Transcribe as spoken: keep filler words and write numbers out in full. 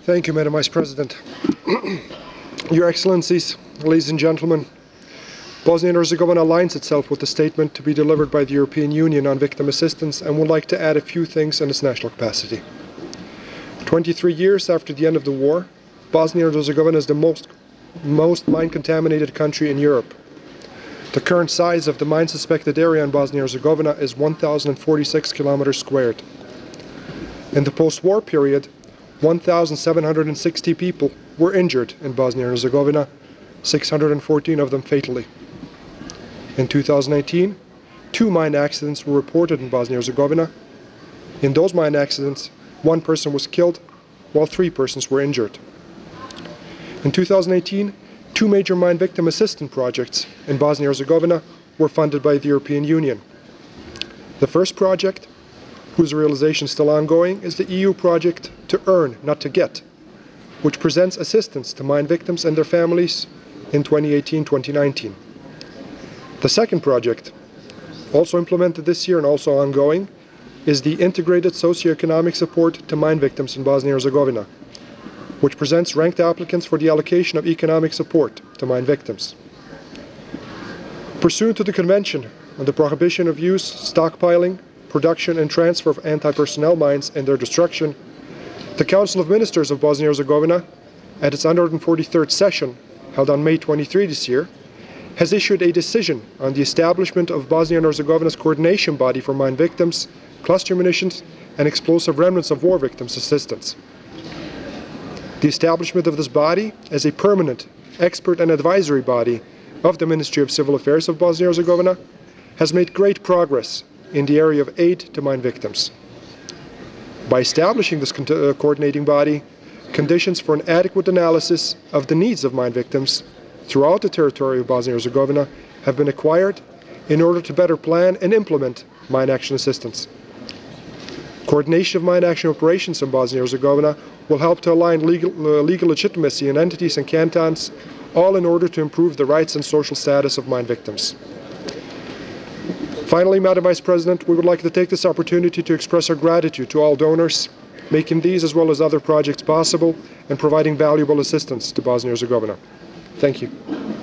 Thank you, Madam Vice President. Your Excellencies, ladies and gentlemen, Bosnia and Herzegovina aligns itself with the statement to be delivered by the European Union on victim assistance and would like to add a few things in its national capacity. twenty-three years after the end of the war, Bosnia and Herzegovina is the most, most mine-contaminated country in Europe. The current size of the mine-suspected area in Bosnia and Herzegovina is one thousand forty-six kilometers squared. In the post-war period, one thousand seven hundred sixty people were injured in Bosnia and Herzegovina, six hundred fourteen of them fatally. In two thousand nineteen, two mine accidents were reported in Bosnia and Herzegovina. In those mine accidents, one person was killed, while three persons were injured. In two thousand eighteen, two major mine victim assistance projects in Bosnia and Herzegovina were funded by the European Union. The first project, whose realization is still ongoing, is the E U project To Earn, Not to Get, which presents assistance to mine victims and their families in twenty eighteen to twenty nineteen. The second project, also implemented this year and also ongoing, is the Integrated Socioeconomic Support to Mine Victims in Bosnia and Herzegovina, which presents ranked applicants for the allocation of economic support to mine victims. Pursuant to the Convention on the Prohibition of Use, Stockpiling, Production and Transfer of Anti-Personnel Mines and their Destruction, the Council of Ministers of Bosnia and Herzegovina, at its one hundred forty-third session, held on May twenty-third this year, has issued a decision on the establishment of Bosnia and Herzegovina's coordination body for mine victims, cluster munitions, and explosive remnants of war victims assistance. The establishment of this body as a permanent expert and advisory body of the Ministry of Civil Affairs of Bosnia and Herzegovina has made great progress in the area of aid to mine victims. By establishing this co- uh, coordinating body, conditions for an adequate analysis of the needs of mine victims throughout the territory of Bosnia and Herzegovina have been acquired in order to better plan and implement mine action assistance. Coordination of mine action operations in Bosnia and Herzegovina will help to align legal, uh, legal legitimacy in entities and cantons, all in order to improve the rights and social status of mine victims. Finally, Madam Vice President, we would like to take this opportunity to express our gratitude to all donors, making these as well as other projects possible and providing valuable assistance to Bosnia and Herzegovina. Thank you.